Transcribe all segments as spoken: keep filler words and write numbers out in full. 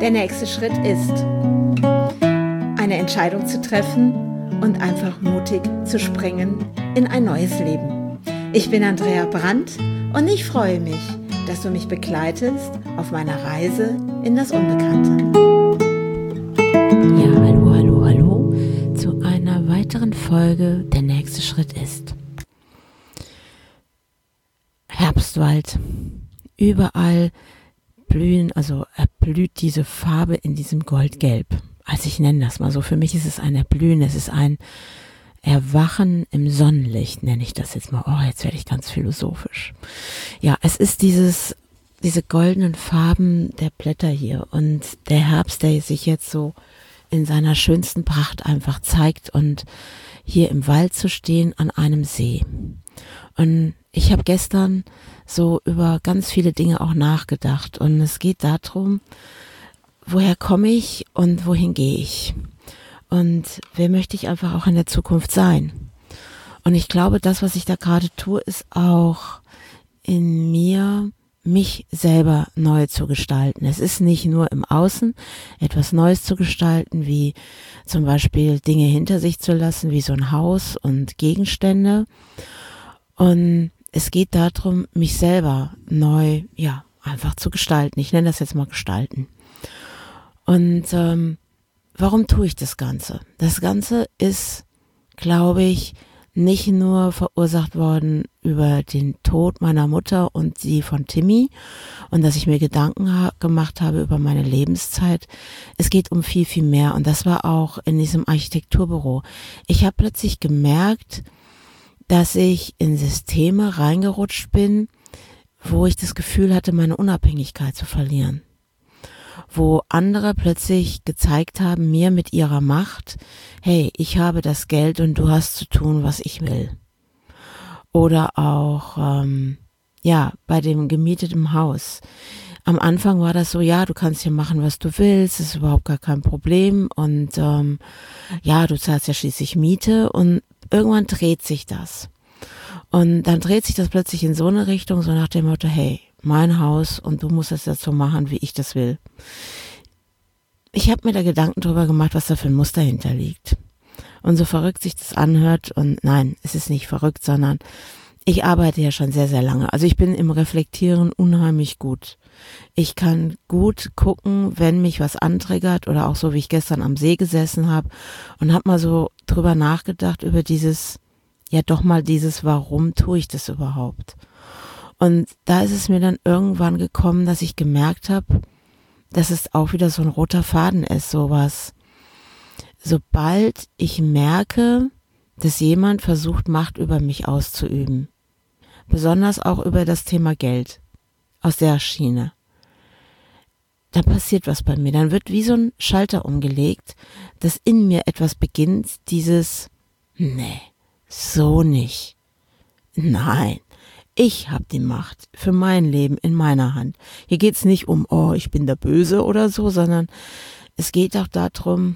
Der nächste Schritt ist, eine Entscheidung zu treffen und einfach mutig zu springen in ein neues Leben. Ich bin Andrea Brandt und ich freue mich, dass du mich begleitest auf meiner Reise in das Unbekannte. Ja, hallo, hallo, hallo zu einer weiteren Folge Der nächste Schritt ist. Herbstwald. Überall blühen, also erblüht diese Farbe in diesem Goldgelb. Also ich nenne das mal so. Für mich ist es ein Erblühen, es ist ein Erwachen im Sonnenlicht, nenne ich das jetzt mal. Oh, jetzt werde ich ganz philosophisch. Ja, es ist dieses, diese goldenen Farben der Blätter hier und der Herbst, der sich jetzt so in seiner schönsten Pracht einfach zeigt und hier im Wald zu stehen an einem See. Und ich habe gestern so über ganz viele Dinge auch nachgedacht und es geht darum, woher komme ich und wohin gehe ich und wer möchte ich einfach auch in der Zukunft sein. Und ich glaube, das, was ich da gerade tue, ist auch in mir, mich selber neu zu gestalten. Es ist nicht nur im Außen etwas Neues zu gestalten, wie zum Beispiel Dinge hinter sich zu lassen, wie so ein Haus und Gegenstände. Und es geht darum, mich selber neu, ja, einfach zu gestalten. Ich nenne das jetzt mal gestalten. Und ähm, warum tue ich das Ganze? Das Ganze ist, glaube ich, nicht nur verursacht worden über den Tod meiner Mutter und die von Timmy und dass ich mir Gedanken ha- gemacht habe über meine Lebenszeit. Es geht um viel, viel mehr und das war auch in diesem Architekturbüro. Ich habe plötzlich gemerkt, dass ich in Systeme reingerutscht bin, wo ich das Gefühl hatte, meine Unabhängigkeit zu verlieren. Wo andere plötzlich gezeigt haben, mir mit ihrer Macht, hey, ich habe das Geld und du hast zu tun, was ich will. Oder auch, ähm, ja, bei dem gemieteten Haus. Am Anfang war das so, ja, du kannst hier machen, was du willst, ist überhaupt gar kein Problem und ähm, ja, du zahlst ja schließlich Miete und irgendwann dreht sich das. Und dann dreht sich das plötzlich in so eine Richtung, so nach dem Motto, hey, mein Haus und du musst es jetzt so machen, wie ich das will. Ich habe mir da Gedanken drüber gemacht, was da für ein Muster hinterliegt. Und so verrückt sich das anhört und nein, es ist nicht verrückt, sondern ich arbeite ja schon sehr, sehr lange. Also ich bin im Reflektieren unheimlich gut. Ich kann gut gucken, wenn mich was antriggert oder auch so, wie ich gestern am See gesessen habe und habe mal so drüber nachgedacht, über dieses, ja doch mal dieses, warum tue ich das überhaupt? Und da ist es mir dann irgendwann gekommen, dass ich gemerkt habe, dass es auch wieder so ein roter Faden ist, sowas. Sobald ich merke, dass jemand versucht, Macht über mich auszuüben, besonders auch über das Thema Geld, aus der Schiene, da passiert was bei mir. Dann wird wie so ein Schalter umgelegt, dass in mir etwas beginnt, dieses, nee, so nicht. Nein, ich habe die Macht für mein Leben in meiner Hand. Hier geht's nicht um, oh, ich bin der Böse oder so, sondern es geht auch darum,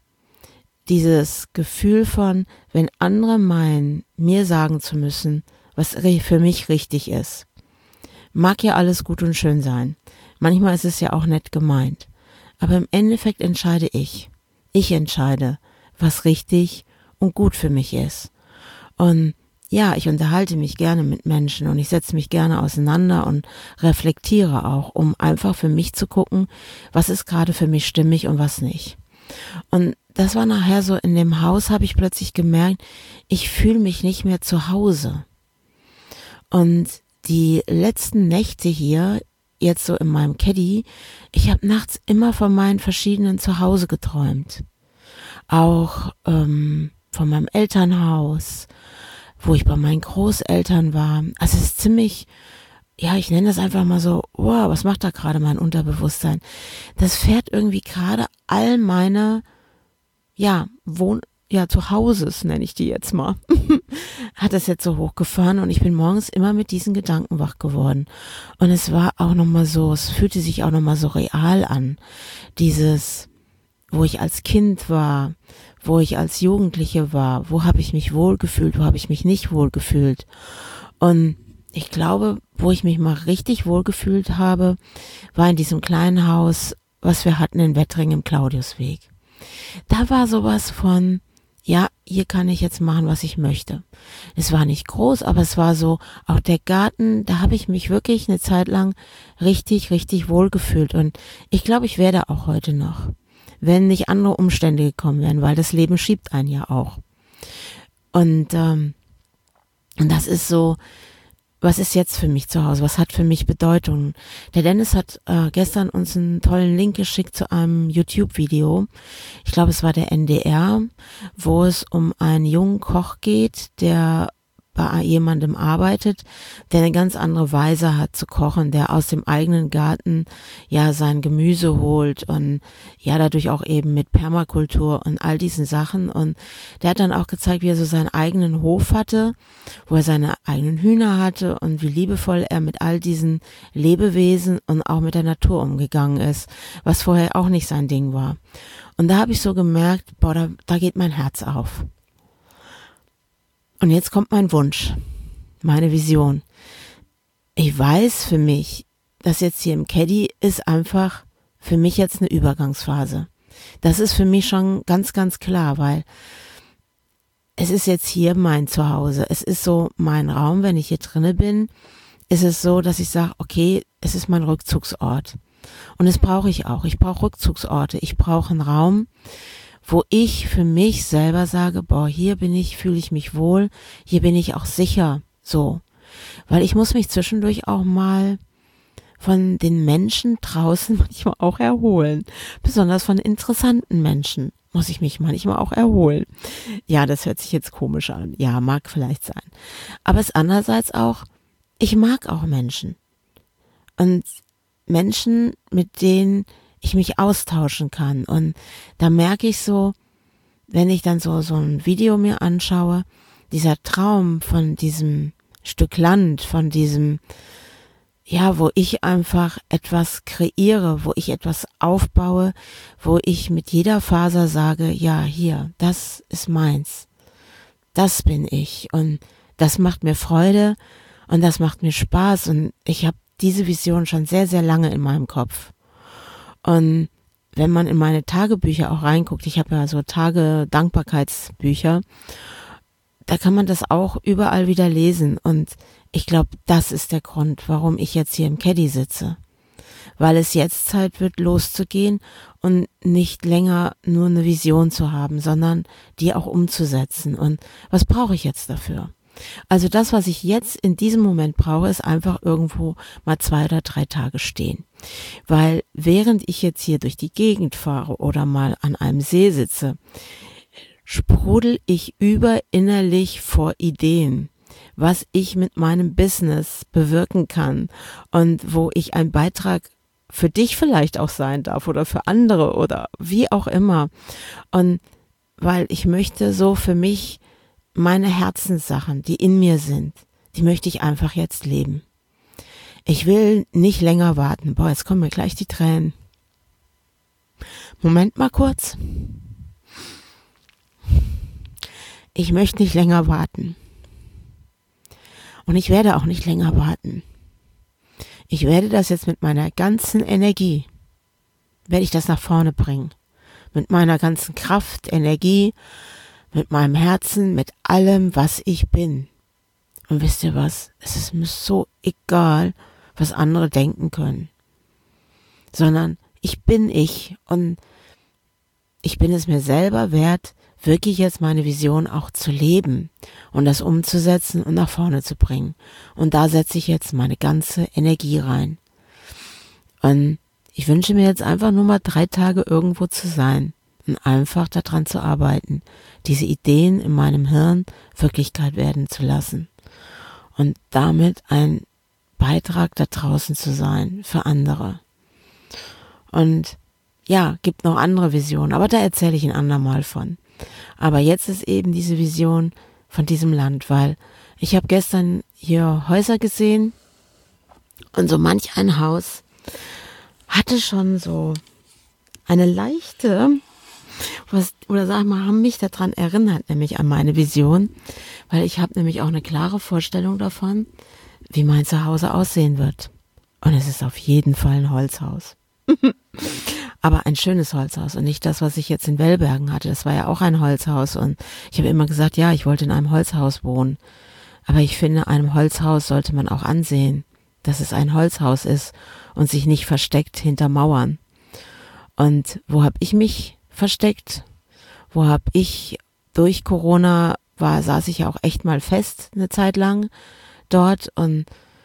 dieses Gefühl von, wenn andere meinen, mir sagen zu müssen, was für mich richtig ist. Mag ja alles gut und schön sein. Manchmal ist es ja auch nett gemeint. Aber im Endeffekt entscheide ich. Ich entscheide, was richtig und gut für mich ist. Und ja, ich unterhalte mich gerne mit Menschen und ich setze mich gerne auseinander und reflektiere auch, um einfach für mich zu gucken, was ist gerade für mich stimmig und was nicht. Und das war nachher so, in dem Haus habe ich plötzlich gemerkt, ich fühle mich nicht mehr zu Hause. Und die letzten Nächte hier, jetzt so in meinem Caddy, ich habe nachts immer von meinen verschiedenen Zuhause geträumt. Auch ähm, von meinem Elternhaus, wo ich bei meinen Großeltern war. Also es ist ziemlich, ja, ich nenne das einfach mal so, wow, was macht da gerade mein Unterbewusstsein? Das fährt irgendwie gerade all meine, ja, Wohn, ja, Zuhauses, nenne ich die jetzt mal, hat das jetzt so hochgefahren und ich bin morgens immer mit diesen Gedanken wach geworden. Und es war auch nochmal so, es fühlte sich auch nochmal so real an. Dieses, wo ich als Kind war, wo ich als Jugendliche war, wo habe ich mich wohlgefühlt, wo habe ich mich nicht wohlgefühlt. Und ich glaube, wo ich mich mal richtig wohlgefühlt habe, war in diesem kleinen Haus, was wir hatten in Wettring im Claudiusweg. Da war sowas von, ja, hier kann ich jetzt machen, was ich möchte. Es war nicht groß, aber es war so, auch der Garten, da habe ich mich wirklich eine Zeit lang richtig, richtig wohl gefühlt. Und ich glaube, ich werde auch heute noch, wenn nicht andere Umstände gekommen wären, weil das Leben schiebt einen ja auch. Und, ähm, und das ist so, was ist jetzt für mich zu Hause? Was hat für mich Bedeutung? Der Dennis hat äh, gestern uns einen tollen Link geschickt zu einem YouTube-Video. Ich glaube, es war der N D R, wo es um einen jungen Koch geht, der bei jemandem arbeitet, der eine ganz andere Weise hat zu kochen, der aus dem eigenen Garten ja sein Gemüse holt und ja dadurch auch eben mit Permakultur und all diesen Sachen. Und der hat dann auch gezeigt, wie er so seinen eigenen Hof hatte, wo er seine eigenen Hühner hatte und wie liebevoll er mit all diesen Lebewesen und auch mit der Natur umgegangen ist, was vorher auch nicht sein Ding war. Und da habe ich so gemerkt, boah, da, da geht mein Herz auf. Und jetzt kommt mein Wunsch, meine Vision. Ich weiß für mich, dass jetzt hier im Caddy ist einfach für mich jetzt eine Übergangsphase. Das ist für mich schon ganz, ganz klar, weil es ist jetzt hier mein Zuhause. Es ist so mein Raum, wenn ich hier drinne bin, ist es so, dass ich sage, okay, es ist mein Rückzugsort. Und das brauche ich auch. Ich brauche Rückzugsorte. Ich brauche einen Raum, wo ich für mich selber sage, boah, hier bin ich, fühle ich mich wohl, hier bin ich auch sicher, so. Weil ich muss mich zwischendurch auch mal von den Menschen draußen manchmal auch erholen. Besonders von interessanten Menschen muss ich mich manchmal auch erholen. Ja, das hört sich jetzt komisch an. Ja, mag vielleicht sein. Aber es andererseits auch, ich mag auch Menschen. Und Menschen, mit denen ich mich austauschen kann. Und da merke ich so, wenn ich dann so so ein Video mir anschaue, dieser Traum von diesem Stück Land, von diesem, ja, wo ich einfach etwas kreiere, wo ich etwas aufbaue, wo ich mit jeder Faser sage, ja, hier, das ist meins. Das bin ich. Und das macht mir Freude und das macht mir Spaß. Und ich habe diese Vision schon sehr, sehr lange in meinem Kopf. Und wenn man in meine Tagebücher auch reinguckt, ich habe ja so Tage-Dankbarkeitsbücher, da kann man das auch überall wieder lesen. Und ich glaube, das ist der Grund, warum ich jetzt hier im Caddy sitze. Weil es jetzt Zeit wird, loszugehen und nicht länger nur eine Vision zu haben, sondern die auch umzusetzen. Und was brauche ich jetzt dafür? Also das, was ich jetzt in diesem Moment brauche, ist einfach irgendwo mal zwei oder drei Tage stehen. Weil während ich jetzt hier durch die Gegend fahre oder mal an einem See sitze, sprudel ich über innerlich vor Ideen, was ich mit meinem Business bewirken kann und wo ich ein Beitrag für dich vielleicht auch sein darf oder für andere oder wie auch immer. Und weil ich möchte so für mich meine Herzenssachen, die in mir sind, die möchte ich einfach jetzt leben. Ich will nicht länger warten. Boah, jetzt kommen mir gleich die Tränen. Moment mal kurz. Ich möchte nicht länger warten. Und ich werde auch nicht länger warten. Ich werde das jetzt mit meiner ganzen Energie, werde ich das nach vorne bringen. Mit meiner ganzen Kraft, Energie, mit meinem Herzen, mit allem, was ich bin. Und wisst ihr was? Es ist mir so egal, was andere denken können. Sondern ich bin ich und ich bin es mir selber wert, wirklich jetzt meine Vision auch zu leben und das umzusetzen und nach vorne zu bringen. Und da setze ich jetzt meine ganze Energie rein. Und ich wünsche mir jetzt einfach nur mal drei Tage irgendwo zu sein und einfach daran zu arbeiten, diese Ideen in meinem Hirn Wirklichkeit werden zu lassen und damit ein Beitrag da draußen zu sein für andere. Und ja, gibt noch andere Visionen, aber da erzähle ich ein andermal von. Aber jetzt ist eben diese Vision von diesem Land, weil ich habe gestern hier Häuser gesehen und so manch ein Haus hatte schon so eine leichte, was, oder sag mal, haben mich daran erinnert, nämlich an meine Vision, weil ich habe nämlich auch eine klare Vorstellung davon, wie mein Zuhause aussehen wird. Und es ist auf jeden Fall ein Holzhaus. aber ein schönes Holzhaus und nicht das, was ich jetzt in Wellbergen hatte. Das war ja auch ein Holzhaus und ich habe immer gesagt, ja, ich wollte in einem Holzhaus wohnen. Aber ich finde, einem Holzhaus sollte man auch ansehen, dass es ein Holzhaus ist und sich nicht versteckt hinter Mauern. Und wo habe ich mich versteckt? Wo habe ich durch Corona war, saß ich ja auch echt mal fest eine Zeit lang dort und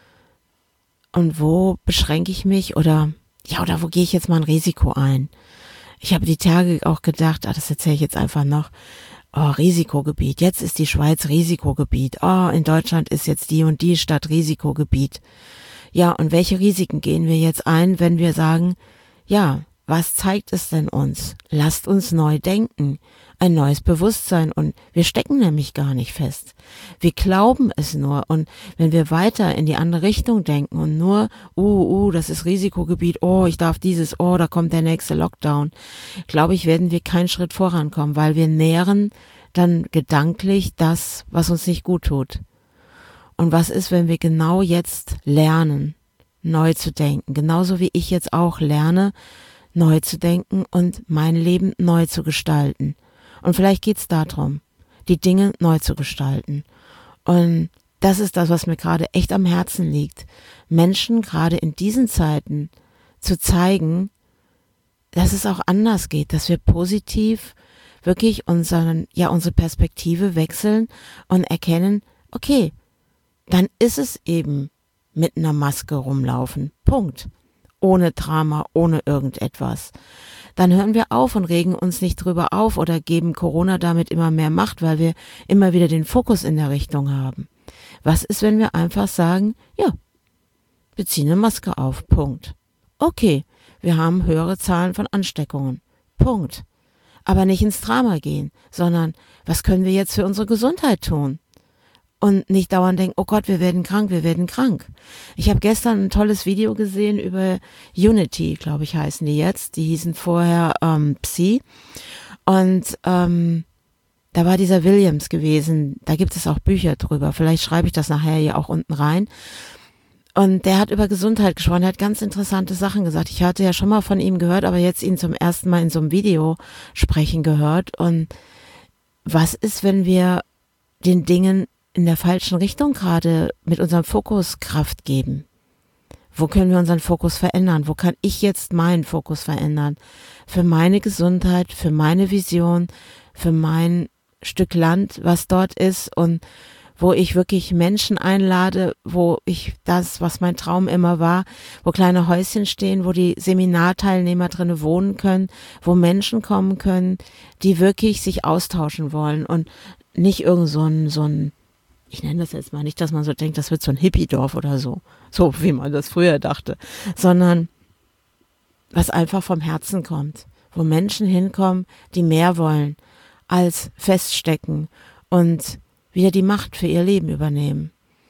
und wo beschränke ich mich oder ja oder wo gehe ich jetzt mal ein Risiko ein? Ich habe die Tage auch gedacht, ah, das erzähle ich jetzt einfach noch. Oh, Risikogebiet. Jetzt ist die Schweiz Risikogebiet. Oh, in Deutschland ist jetzt die und die Stadt Risikogebiet. Ja, und welche Risiken gehen wir jetzt ein, wenn wir sagen, ja, was zeigt es denn uns? Lasst uns neu denken. Ein neues Bewusstsein und wir stecken nämlich gar nicht fest. Wir glauben es nur und wenn wir weiter in die andere Richtung denken und nur, uh, uh, das ist Risikogebiet, oh, ich darf dieses, oh, da kommt der nächste Lockdown, glaube ich, werden wir keinen Schritt vorankommen, weil wir nähren dann gedanklich das, was uns nicht gut tut. Und was ist, wenn wir genau jetzt lernen, neu zu denken, genauso wie ich jetzt auch lerne, neu zu denken und mein Leben neu zu gestalten. Und vielleicht geht's darum, die Dinge neu zu gestalten. Und das ist das, was mir gerade echt am Herzen liegt. Menschen gerade in diesen Zeiten zu zeigen, dass es auch anders geht, dass wir positiv wirklich unseren, ja, unsere Perspektive wechseln und erkennen, okay, dann ist es eben mit einer Maske rumlaufen. Punkt. Ohne Drama, ohne irgendetwas. Dann hören wir auf und regen uns nicht drüber auf oder geben Corona damit immer mehr Macht, weil wir immer wieder den Fokus in der Richtung haben. Was ist, wenn wir einfach sagen, ja, wir ziehen eine Maske auf, Punkt. Okay, wir haben höhere Zahlen von Ansteckungen, Punkt. Aber nicht ins Drama gehen, sondern was können wir jetzt für unsere Gesundheit tun? Und nicht dauernd denken, oh Gott, wir werden krank, wir werden krank. Ich habe gestern ein tolles Video gesehen über Unity, glaube ich, heißen die jetzt. Die hießen vorher ähm, Psi. Und ähm, da war dieser Williams gewesen. Da gibt es auch Bücher drüber. Vielleicht schreibe ich das nachher hier auch unten rein. Und der hat über Gesundheit gesprochen. Er hat ganz interessante Sachen gesagt. Ich hatte ja schon mal von ihm gehört, aber jetzt ihn zum ersten Mal in so einem Video sprechen gehört. Und was ist, wenn wir den Dingen in der falschen Richtung gerade mit unserem Fokus Kraft geben? Wo können wir unseren Fokus verändern? Wo kann ich jetzt meinen Fokus verändern? Für meine Gesundheit, für meine Vision, für mein Stück Land, was dort ist und wo ich wirklich Menschen einlade, wo ich das, was mein Traum immer war, wo kleine Häuschen stehen, wo die Seminarteilnehmer drinnen wohnen können, wo Menschen kommen können, die wirklich sich austauschen wollen und nicht irgend so ein, so ein ich nenne das jetzt mal nicht, dass man so denkt, das wird so ein Hippie-Dorf oder so, so wie man das früher dachte, sondern was einfach vom Herzen kommt, wo Menschen hinkommen, die mehr wollen als feststecken und wieder die Macht für ihr Leben übernehmen.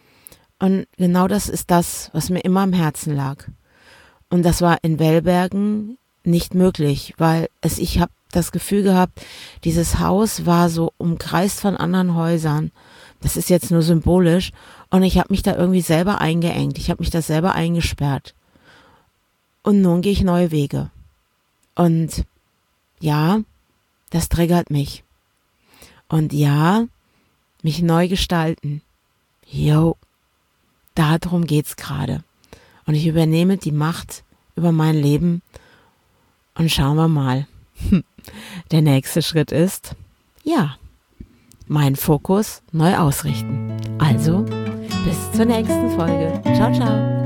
Und genau das ist das, was mir immer am Herzen lag. Und das war in Wellbergen nicht möglich, weil es, ich habe das Gefühl gehabt, dieses Haus war so umkreist von anderen Häusern. Das ist jetzt nur symbolisch und ich habe mich da irgendwie selber eingeengt. Ich habe mich da selber eingesperrt. Und nun gehe ich neue Wege. Und ja, das triggert mich. Und ja, mich neu gestalten. Jo, darum geht's gerade. Und ich übernehme die Macht über mein Leben und schauen wir mal. Der nächste Schritt ist, ja, meinen Fokus neu ausrichten. Also, bis zur nächsten Folge. Ciao, ciao.